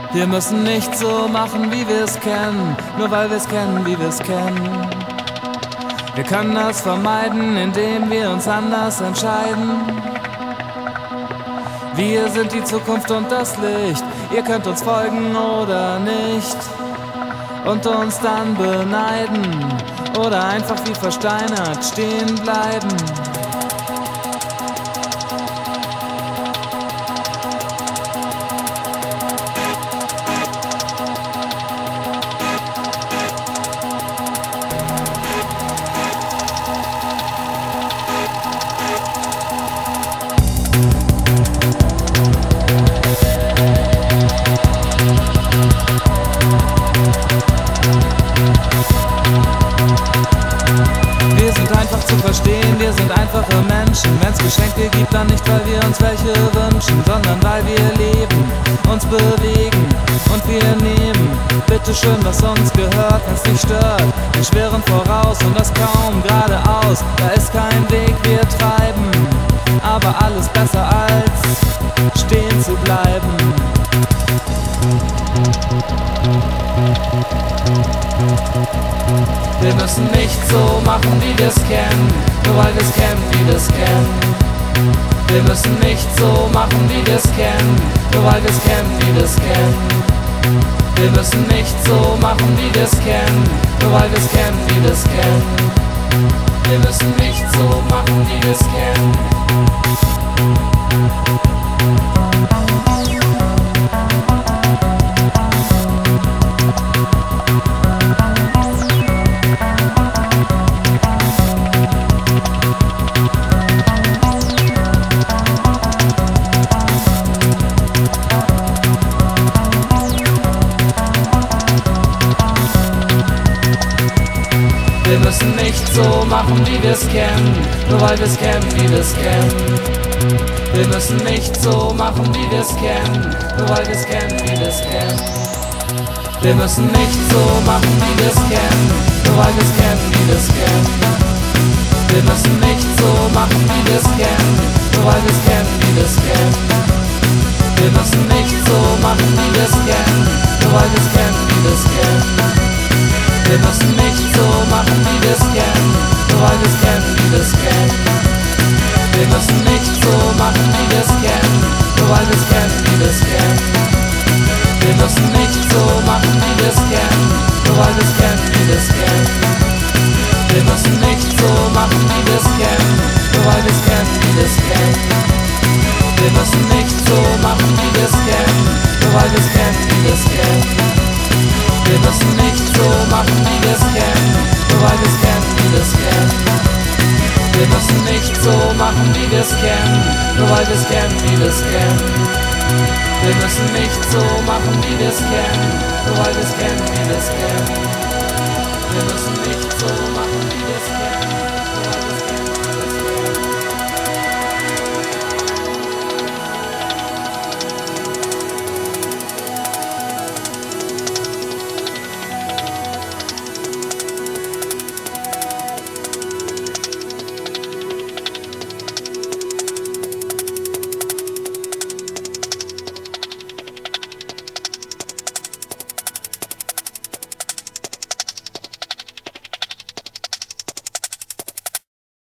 Wir müssen nicht so machen, wie wir es kennen, nur weil wir es kennen, wie wir es kennen. Wir können das vermeiden, indem wir uns anders entscheiden. Wir sind die Zukunft und das Licht. Ihr könnt uns folgen oder nicht und uns dann beneiden oder einfach wie versteinert stehen bleiben. Wir sind einfach zu verstehen, wir sind einfache Menschen. Wenn's Geschenke gibt, dann nicht, weil wir uns welche wünschen, sondern weil wir leben, uns bewegen und wir nehmen. Bitte schön, was uns gehört, wenn's nicht stört. Wir schwirren voraus und das kaum geradeaus. Da ist kein Weg, wir treiben, aber alles besser als stehen zu bleiben. Wir müssen nicht so machen, wie wir's kennen, nur weil wir's kennen, wie wir's kennen. Wir müssen nicht so machen, wie wir's kennen, nur weil wir's kennen, wie wir's kennen. Wir müssen nicht so machen, wie wir's kennen, nur weil wir's kennen, wie wir's kennen. Wir müssen nicht so machen, wie wir's kennen. Wir müssen nicht so machen, wie wir's kennen, nur weil wir's kennen, wie wir's kennen. Wir müssen nicht so machen, wie wir's kennen, nur weil wir's kennen, wie wir's kennen. Wir müssen nicht so machen, wie wir's kennen, nur weil wir's kennen, wie wir's kennen. Wir müssen nicht so machen, wie wir's kennen, nur weil wir's kennen, wie wir's kennen. Wir müssen nicht so machen, wie wir's kennen, nur weil wir's kennen, wie wir's kennen. Wir müssen nicht so machen, wie wir's kennen, nur weil wir's kennen, wie wir's kennen. Wir müssen nicht so machen, wie wir's kennen, nur weil wir's kennen, wie wir's kennen. Wir müssen nicht so machen, wie wir's kennen, nur weil wir's kennen, wie wir's kennen. Wir müssen nicht so machen, wie wir's kennen, nur weil wir's kennen, wie wir's kennen. Wir müssen nicht so machen, wie wir's kennen, nur weil wir's kennen, wie wir's kennen. Wir müssen nicht so machen, wie wir's kennen, nur weil wir's kennen, wie wir's kennen. Wir müssen nicht so machen, wie wir's kennen, nur weil wir's kennen, wie wir's kennen. Wir müssen nicht so machen, wie wir's kennen, nur weil wir's kennen, wie wir's kennen. Wir müssen nicht so machen, wie wir's kennen.